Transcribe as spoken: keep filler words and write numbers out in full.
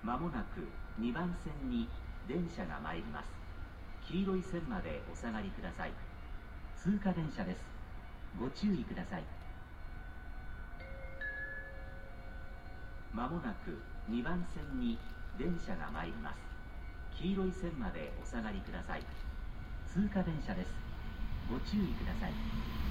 まもなくにばん線に電車が参ります。黄色い線までお下がりください。通過電車です。ご注意ください。まもなくにばん線に電車が参ります。黄色い線までお下がりください。通過電車です。ご注意ください。